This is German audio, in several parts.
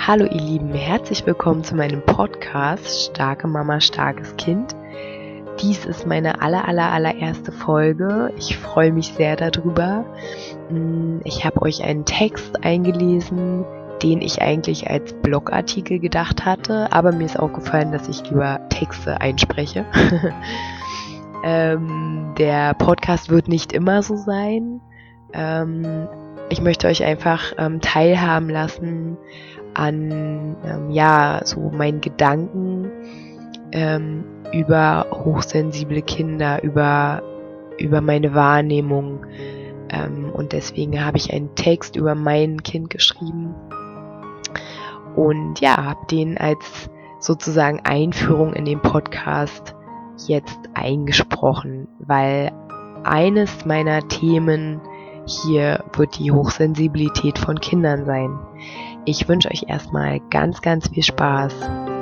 Hallo ihr Lieben, herzlich willkommen zu meinem Podcast Starke Mama, starkes Kind. Dies ist meine allererste Folge. Ich freue mich sehr darüber. Ich habe euch einen Text eingelesen, den ich eigentlich als Blogartikel gedacht hatte, aber mir ist aufgefallen, dass ich lieber Texte einspreche. Der Podcast wird nicht immer so sein. Ich möchte euch einfach teilhaben lassen an so meinen Gedanken über hochsensible Kinder, über meine Wahrnehmung. Und deswegen habe ich einen Text über mein Kind geschrieben und habe den als sozusagen Einführung in den Podcast jetzt eingesprochen, weil eines meiner Themen hier wird die Hochsensibilität von Kindern sein. Ich wünsche euch erstmal ganz viel Spaß.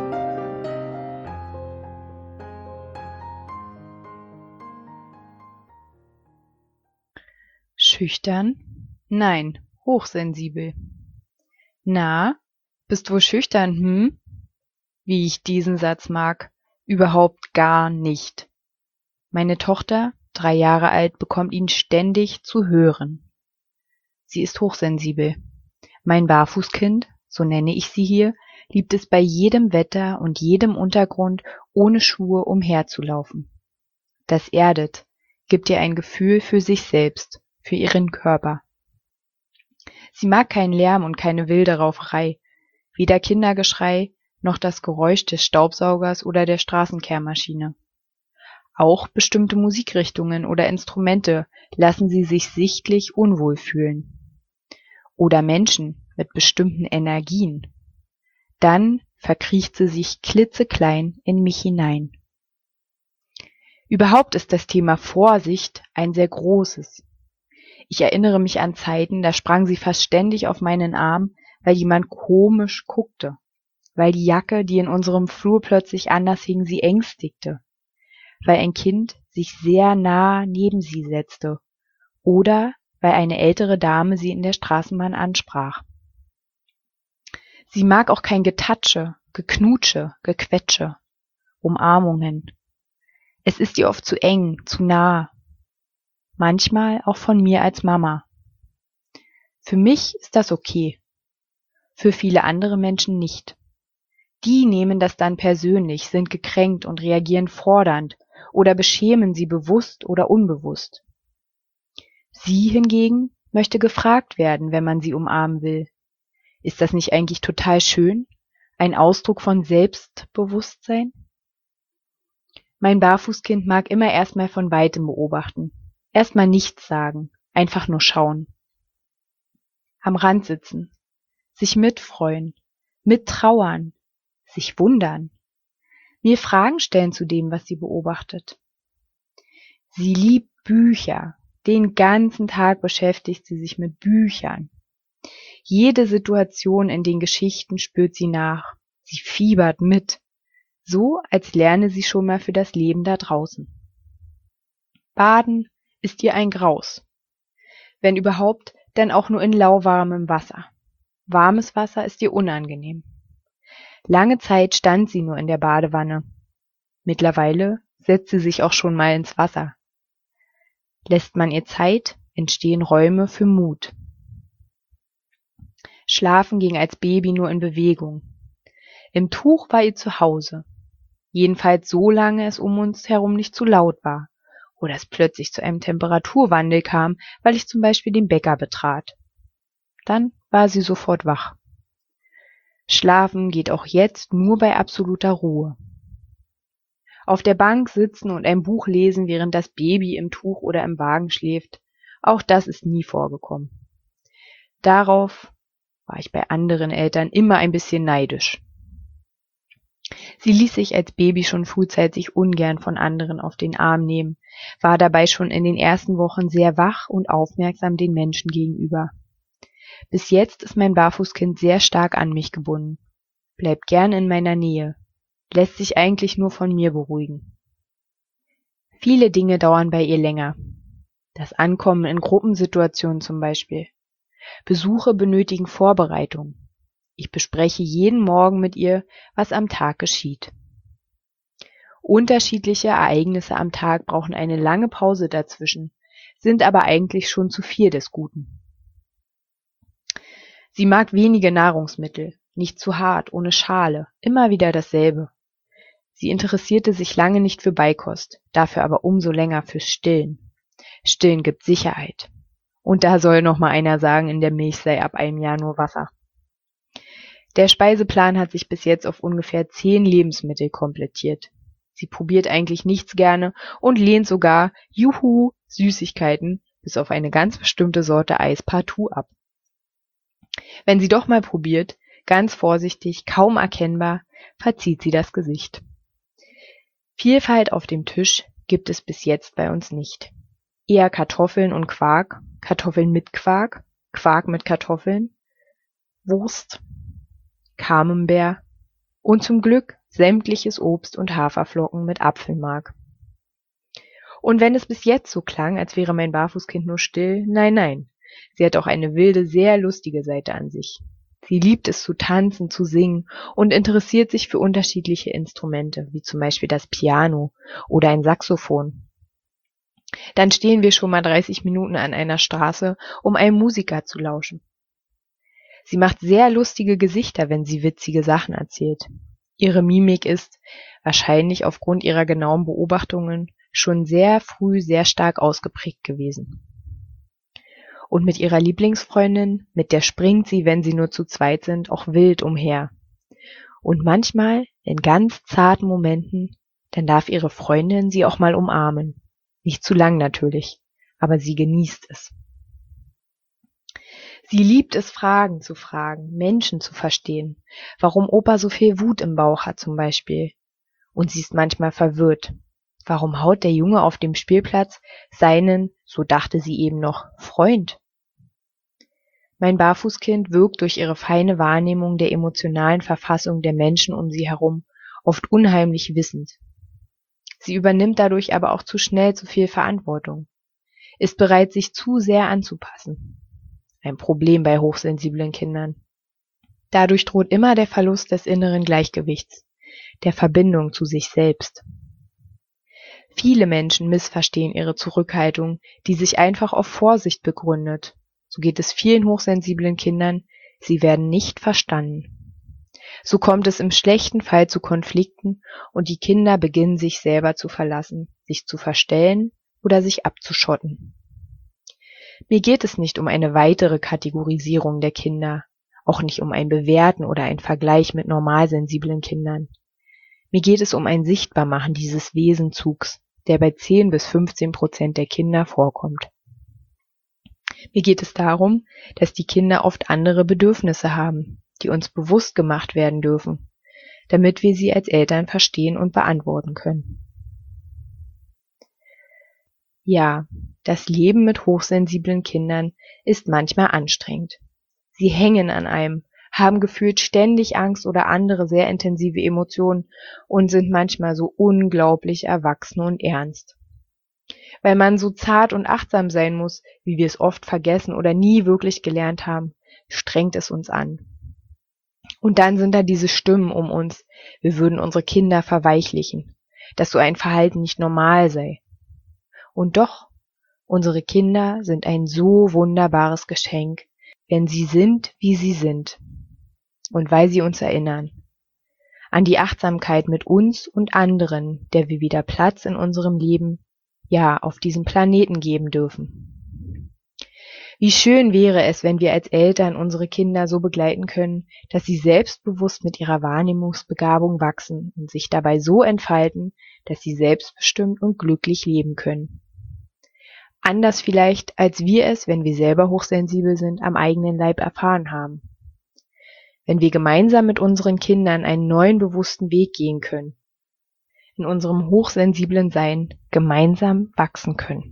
Schüchtern? Nein, hochsensibel. Na, bist wohl schüchtern, Wie ich diesen Satz mag, überhaupt gar nicht. Meine Tochter, 3 Jahre alt, bekommt ihn ständig zu hören. Sie ist hochsensibel. Mein Barfußkind, so nenne ich sie hier, liebt es bei jedem Wetter und jedem Untergrund ohne Schuhe umherzulaufen. Das erdet, gibt ihr ein Gefühl für sich selbst, für ihren Körper. Sie mag keinen Lärm und keine wilde Rauferei, weder Kindergeschrei noch das Geräusch des Staubsaugers oder der Straßenkehrmaschine. Auch bestimmte Musikrichtungen oder Instrumente lassen sie sich sichtlich unwohl fühlen. Oder Menschen mit bestimmten Energien. Dann verkriecht sie sich klitzeklein in mich hinein. Überhaupt ist das Thema Vorsicht ein sehr großes. Ich erinnere mich an Zeiten, da sprang sie fast ständig auf meinen Arm, weil jemand komisch guckte, weil die Jacke, die in unserem Flur plötzlich anders hing, sie ängstigte, weil ein Kind sich sehr nah neben sie setzte oder weil eine ältere Dame sie in der Straßenbahn ansprach. Sie mag auch kein Getatsche, Geknutsche, Gequetsche, Umarmungen. Es ist ihr oft zu eng, zu nah. Manchmal auch von mir als Mama. Für mich ist das okay. Für viele andere Menschen nicht. Die nehmen das dann persönlich, sind gekränkt und reagieren fordernd oder beschämen sie bewusst oder unbewusst. Sie hingegen möchte gefragt werden, wenn man sie umarmen will. Ist das nicht eigentlich total schön? Ein Ausdruck von Selbstbewusstsein? Mein Barfußkind mag immer erstmal von weitem beobachten. Erstmal nichts sagen, einfach nur schauen. Am Rand sitzen, sich mitfreuen, mittrauern, sich wundern, mir Fragen stellen zu dem, was sie beobachtet. Sie liebt Bücher. Den ganzen Tag beschäftigt sie sich mit Büchern. Jede Situation in den Geschichten spürt sie nach. Sie fiebert mit. So, als lerne sie schon mal für das Leben da draußen. Baden ist ihr ein Graus. Wenn überhaupt, dann auch nur in lauwarmem Wasser. Warmes Wasser ist ihr unangenehm. Lange Zeit stand sie nur in der Badewanne. Mittlerweile setzt sie sich auch schon mal ins Wasser. Lässt man ihr Zeit, entstehen Räume für Mut. Schlafen ging als Baby nur in Bewegung. Im Tuch war ihr zu Hause. Jedenfalls so lange es um uns herum nicht zu laut war oder es plötzlich zu einem Temperaturwandel kam, weil ich zum Beispiel den Bäcker betrat. Dann war sie sofort wach. Schlafen geht auch jetzt nur bei absoluter Ruhe. Auf der Bank sitzen und ein Buch lesen, während das Baby im Tuch oder im Wagen schläft, auch das ist nie vorgekommen. Darauf war ich bei anderen Eltern immer ein bisschen neidisch. Sie ließ sich als Baby schon frühzeitig ungern von anderen auf den Arm nehmen, war dabei schon in den ersten Wochen sehr wach und aufmerksam den Menschen gegenüber. Bis jetzt ist mein Barfußkind sehr stark an mich gebunden, bleibt gern in meiner Nähe, lässt sich eigentlich nur von mir beruhigen. Viele Dinge dauern bei ihr länger. Das Ankommen in Gruppensituationen zum Beispiel. Besuche benötigen Vorbereitung. Ich bespreche jeden Morgen mit ihr, was am Tag geschieht. Unterschiedliche Ereignisse am Tag brauchen eine lange Pause dazwischen, sind aber eigentlich schon zu viel des Guten. Sie mag wenige Nahrungsmittel, nicht zu hart, ohne Schale, immer wieder dasselbe. Sie interessierte sich lange nicht für Beikost, dafür aber umso länger fürs Stillen. Stillen gibt Sicherheit. Und da soll noch mal einer sagen, in der Milch sei ab einem Jahr nur Wasser. Der Speiseplan hat sich bis jetzt auf ungefähr 10 Lebensmittel komplettiert. Sie probiert eigentlich nichts gerne und lehnt sogar, juhu, Süßigkeiten, bis auf eine ganz bestimmte Sorte Eis partout ab. Wenn sie doch mal probiert, ganz vorsichtig, kaum erkennbar, verzieht sie das Gesicht. Vielfalt auf dem Tisch gibt es bis jetzt bei uns nicht. Eher Kartoffeln und Quark, Kartoffeln mit Quark, Quark mit Kartoffeln, Wurst, Camembert und zum Glück sämtliches Obst und Haferflocken mit Apfelmark. Und wenn es bis jetzt so klang, als wäre mein Barfußkind nur still, nein, sie hat auch eine wilde, sehr lustige Seite an sich. Sie liebt es zu tanzen, zu singen und interessiert sich für unterschiedliche Instrumente, wie zum Beispiel das Piano oder ein Saxophon. Dann stehen wir schon mal 30 Minuten an einer Straße, um einem Musiker zu lauschen. Sie macht sehr lustige Gesichter, wenn sie witzige Sachen erzählt. Ihre Mimik ist, wahrscheinlich aufgrund ihrer genauen Beobachtungen, schon sehr früh sehr stark ausgeprägt gewesen. Und mit ihrer Lieblingsfreundin, mit der springt sie, wenn sie nur zu zweit sind, auch wild umher. Und manchmal, in ganz zarten Momenten, dann darf ihre Freundin sie auch mal umarmen. Nicht zu lang natürlich, aber sie genießt es. Sie liebt es, Fragen zu fragen, Menschen zu verstehen, warum Opa so viel Wut im Bauch hat zum Beispiel. Und sie ist manchmal verwirrt. Warum haut der Junge auf dem Spielplatz seinen, so dachte sie eben noch, Freund? Mein Barfußkind wirkt durch ihre feine Wahrnehmung der emotionalen Verfassung der Menschen um sie herum oft unheimlich wissend. Sie übernimmt dadurch aber auch zu schnell zu viel Verantwortung, ist bereit, sich zu sehr anzupassen. Ein Problem bei hochsensiblen Kindern. Dadurch droht immer der Verlust des inneren Gleichgewichts, der Verbindung zu sich selbst. Viele Menschen missverstehen ihre Zurückhaltung, die sich einfach auf Vorsicht begründet. So geht es vielen hochsensiblen Kindern, sie werden nicht verstanden. So kommt es im schlechten Fall zu Konflikten und die Kinder beginnen sich selber zu verlassen, sich zu verstellen oder sich abzuschotten. Mir geht es nicht um eine weitere Kategorisierung der Kinder, auch nicht um ein Bewerten oder ein Vergleich mit normalsensiblen Kindern. Mir geht es um ein Sichtbarmachen dieses Wesenzugs, der bei 10-15% der Kinder vorkommt. Mir geht es darum, dass die Kinder oft andere Bedürfnisse haben, die uns bewusst gemacht werden dürfen, damit wir sie als Eltern verstehen und beantworten können. Ja, das Leben mit hochsensiblen Kindern ist manchmal anstrengend. Sie hängen an einem, haben gefühlt ständig Angst oder andere sehr intensive Emotionen und sind manchmal so unglaublich erwachsen und ernst. Weil man so zart und achtsam sein muss, wie wir es oft vergessen oder nie wirklich gelernt haben, strengt es uns an. Und dann sind da diese Stimmen um uns, wir würden unsere Kinder verweichlichen, dass so ein Verhalten nicht normal sei. Und doch, unsere Kinder sind ein so wunderbares Geschenk, wenn sie sind, wie sie sind. Und weil sie uns erinnern an die Achtsamkeit mit uns und anderen, der wir wieder Platz in unserem Leben, ja, auf diesem Planeten geben dürfen. Wie schön wäre es, wenn wir als Eltern unsere Kinder so begleiten können, dass sie selbstbewusst mit ihrer Wahrnehmungsbegabung wachsen und sich dabei so entfalten, dass sie selbstbestimmt und glücklich leben können. Anders vielleicht, als wir es, wenn wir selber hochsensibel sind, am eigenen Leib erfahren haben. Wenn wir gemeinsam mit unseren Kindern einen neuen bewussten Weg gehen können, in unserem hochsensiblen Sein gemeinsam wachsen können.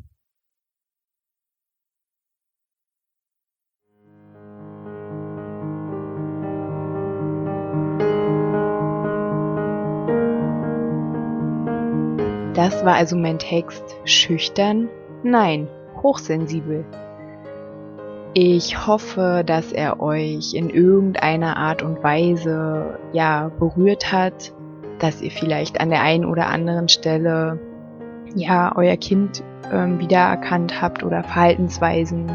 Das war also mein Text. Schüchtern? Nein, hochsensibel. Ich hoffe, dass er euch in irgendeiner Art und Weise berührt hat, dass ihr vielleicht an der einen oder anderen Stelle euer Kind wiedererkannt habt oder Verhaltensweisen,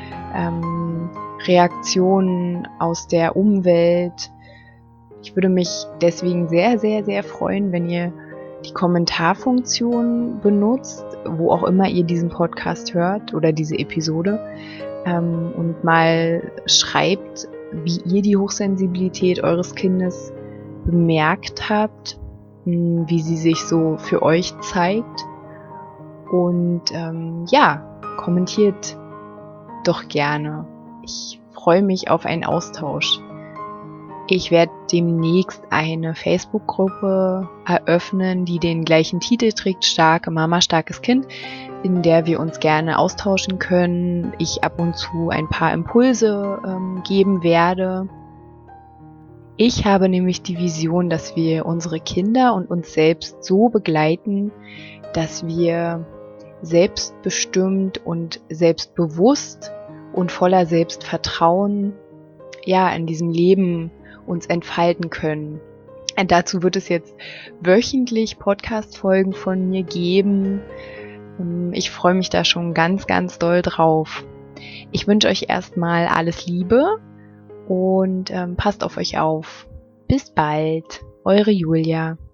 Reaktionen aus der Umwelt. Ich würde mich deswegen sehr, sehr, sehr freuen, wenn ihr die Kommentarfunktion benutzt, wo auch immer ihr diesen Podcast hört oder diese Episode, und mal schreibt, wie ihr die Hochsensibilität eures Kindes bemerkt habt, wie sie sich so für euch zeigt. Und kommentiert doch gerne. Ich freue mich auf einen Austausch. Ich werde demnächst eine Facebook-Gruppe eröffnen, die den gleichen Titel trägt, Starke Mama, starkes Kind, in der wir uns gerne austauschen können. Ich ab und zu ein paar Impulse geben werde. Ich habe nämlich die Vision, dass wir unsere Kinder und uns selbst so begleiten, dass wir selbstbestimmt und selbstbewusst und voller Selbstvertrauen in diesem Leben uns entfalten können. Und dazu wird es jetzt wöchentlich Podcast-Folgen von mir geben. Ich freue mich da schon ganz, ganz doll drauf. Ich wünsche euch erstmal alles Liebe und passt auf euch auf. Bis bald, eure Julia.